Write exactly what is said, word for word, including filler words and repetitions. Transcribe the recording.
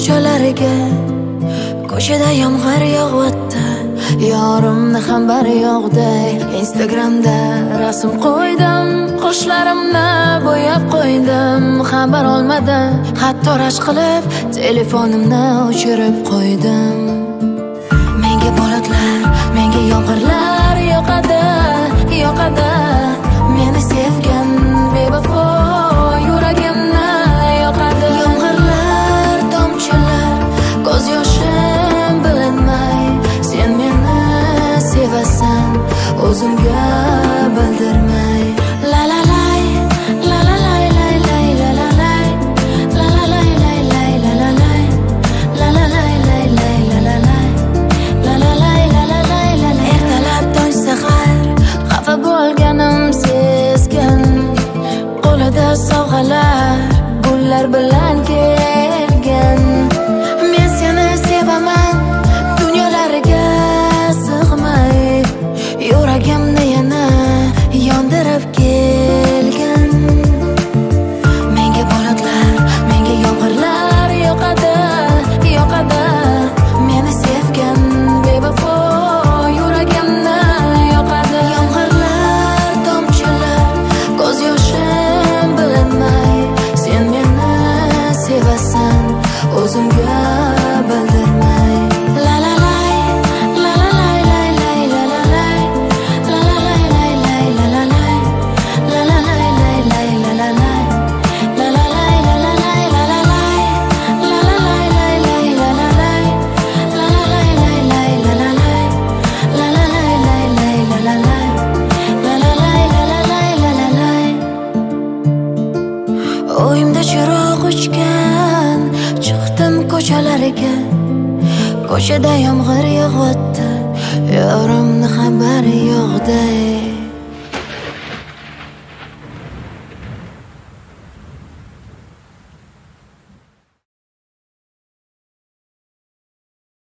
ko'chalariga. Ko'chada yomg'ir yog'yapti, yorimni xabari yo'qday. Instagramda rasm qo'ydim, qoshlarimni bo'yab qo'ydim. Xabar olmadim, hatto rash qilib telefonimni o'chirib qo'ydim. Menga bulutlar, menga yomg'irlar yoqadi, yoqadi. Meni sevgan bevafo yuragimni yoqadi. Yomg'irlar, tomchilar, ko'z yoshim bilinmay. Sen meni sevasan, o'zimga bildirmay. La la lay, la la lay lay lay la la lay, la la lay lay lay la la lay, la la lay lay lay la la lay, la la lay la la lay la la. Ertalab tong sahar xafa bo'lganim sezgin, qo'lida sovg'alar gullar bilan kelgan. Men seni sevaman, dunyolarga sig'may, yuragimni yana yondirib kelgan. Menga bulutlar, menga yomg'irlar yoqadi, yoqadi. Meni sevgan bevafo yuragimni yoqadi. Yomg'irlar, tomchilar, ko'z yoshim bilinmay. Sen meni sevasan, o'zimga bildirmay. La la lay, la la lay lay lay la la lay, la la lay lay lay la la lay, la la lay lay lay la la lay, la la lay la la lay la la lay, la la lay lay lay la la lay, la la lay lay lay la la lay, la la lay lay lay la la lay, la la lay la la lay la la lay. O'yimda chiroq o'chgan, chiqdim ko'chalariga. Ko'chada yomg'ir yog'yapti, yorimni xabari yo'qday.